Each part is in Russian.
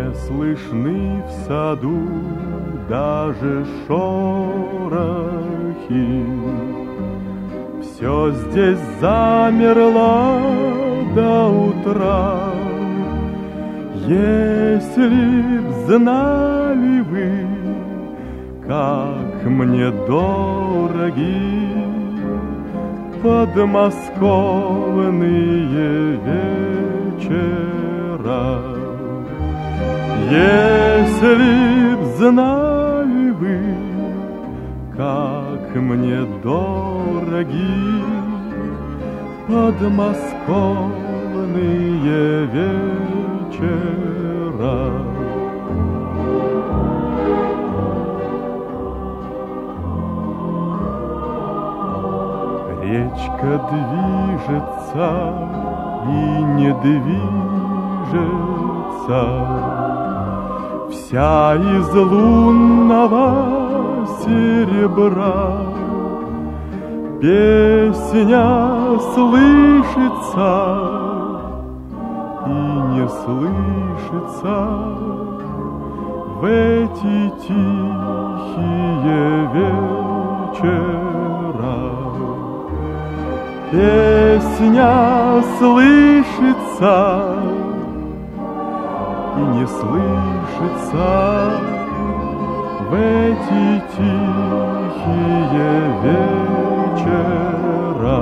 Не слышны в саду даже шорохи. Все здесь замерло до утра. Если б знали вы, как мне дороги подмосковные вечера. Если б знали вы, как мне дороги подмосковные вечера. Речка движется и не движется, вся из лунного серебра. Песня слышится и не слышится в эти тихие вечера. Песня слышится и не слышится в эти тихие вечера.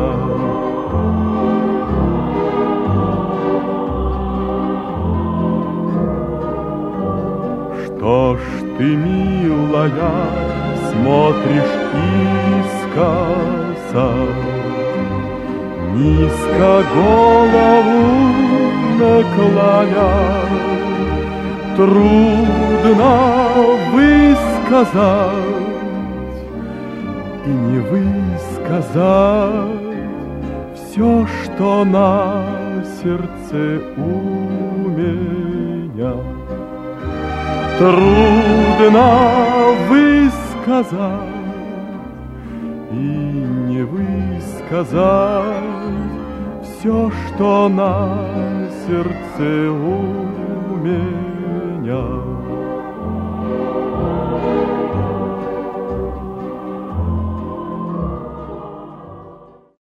Что ж ты, милая, смотришь искоса, низко голову наклоня? Трудно высказать и не высказать все, что на сердце у меня. Трудно высказать и не высказать все, что на сердце у меня.